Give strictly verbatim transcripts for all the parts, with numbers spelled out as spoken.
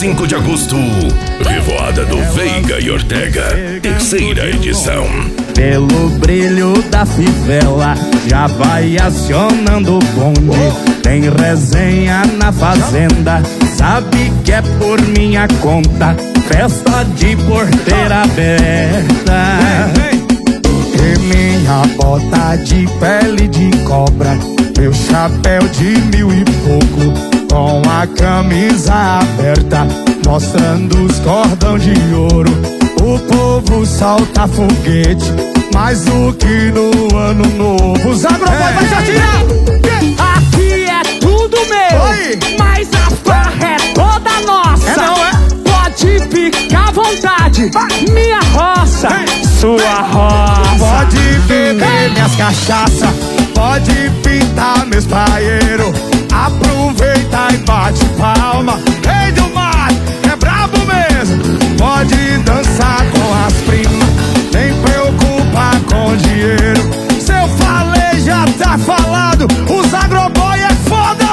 cinco de agosto, Revoada do Veiga e Ortega, terceira edição. Pelo brilho da fivela, já vai acionando o bonde. Tem resenha na fazenda, sabe que é por minha conta. Festa de porteira aberta. E minha bota de pele de cobra, meu chapéu de mil e pouco, com a camisa aberta, mostrando os cordão de ouro. O povo solta foguete, mais do que no ano novo. Os Agroboi é. Vai já tirar! Aqui é tudo meu. Oi. Mas a farra é toda nossa. É não, é? Pode ficar à vontade. Vai. Minha roça, Ei. Sua Ei. roça. Pode beber minhas cachaça, pode pintar meus paeiros. Aproveita e bate palma. Rei do mar, é brabo mesmo. Pode dançar com as primas, nem preocupa com dinheiro. Se eu falei, já tá falado. Os Agroboi é foda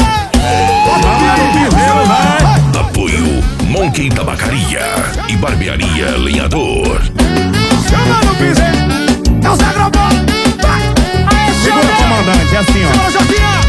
mesmo. Apoio Monkey Tabacaria e Barbearia Lenhador. Chama no piseiro, é os Agroboi. Segura, comandante, é assim, ó. Segura, Joquinha.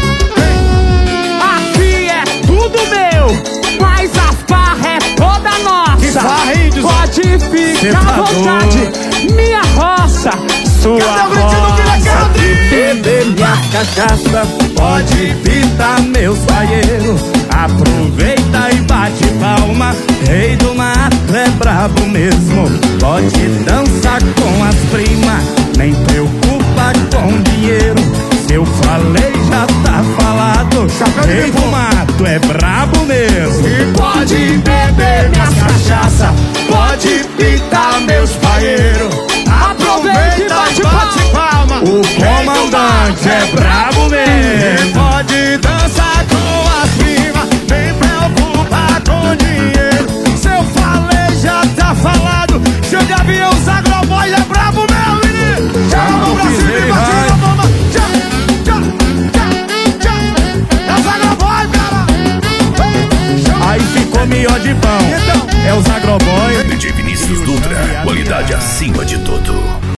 Aqui é tudo meu, mas a farra é toda nossa. Que farra, índios? Pode ficar à vontade. Minha roça, sua roça. Beber minha cachaça, pode pintar meus paeiros. Aproveita e bate palma. Rei do mato é brabo mesmo. Pode dançar com as primas, nem preocupa com dinheiro. Se eu falei, já tá falado. Rei do mato é brabo mesmo. E pode beber minhas cachaça, pode pintar meus paeiros. Aproveita e bate palma. O comandante é brabo mesmo.